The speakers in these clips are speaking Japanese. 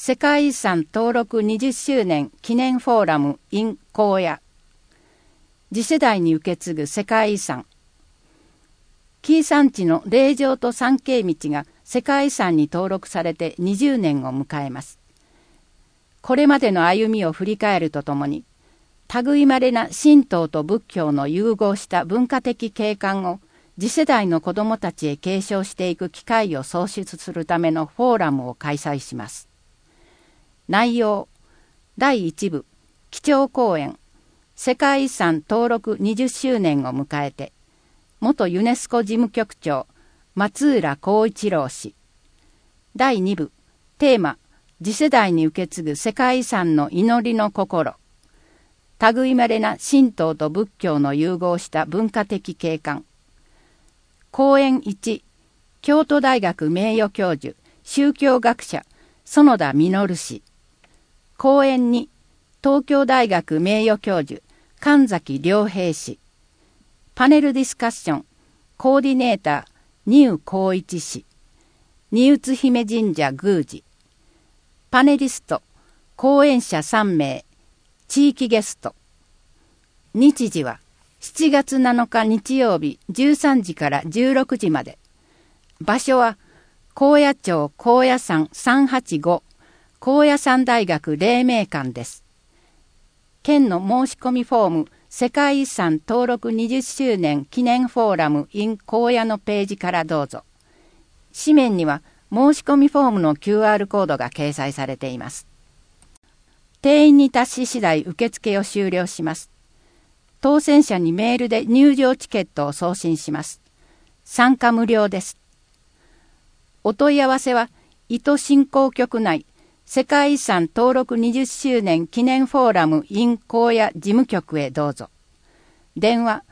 世界遺産登録20周年記念フォーラム in 高野。次世代に受け継ぐ世界遺産。紀伊山地の霊場と参詣道が世界遺産に登録されて20年を迎えます。これまでの歩みを振り返るとともに、類まれな神道と仏教の融合した文化的景観を次世代の子どもたちへ継承していく機会を創出するためのフォーラムを開催します。内容第1部基調講演世界遺産登録20周年を迎えて元ユネスコ事務局長松浦光一郎氏。第2部テーマ次世代に受け継ぐ世界遺産の祈りの心。類まれな神道と仏教の融合した文化的景観。講演1京都大学名誉教授宗教学者園田実氏。講演2東京大学名誉教授神崎良平氏。パネルディスカッションコーディネーター丹生光一氏。丹生姫神社宮司。パネリスト講演者3名。地域ゲスト。日時は7月7日日曜日13時から16時まで。場所は高野町高野山385高野山大学黎明館です。県の申し込みフォーム世界遺産登録20周年記念フォーラム in 高野のページからどうぞ。紙面には申し込みフォームの QR コードが掲載されています。定員に達し次第受付を終了します。当選者にメールで入場チケットを送信します。参加無料です。お問い合わせは伊都振興局内世界遺産登録20周年記念フォーラム in 高野事務局へどうぞ。電話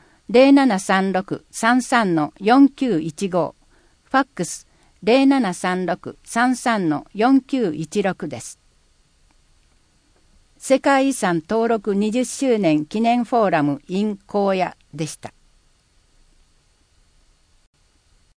0736-33-4915ファックス0736-33-4916です。世界遺産登録20周年記念フォーラム in 高野でした。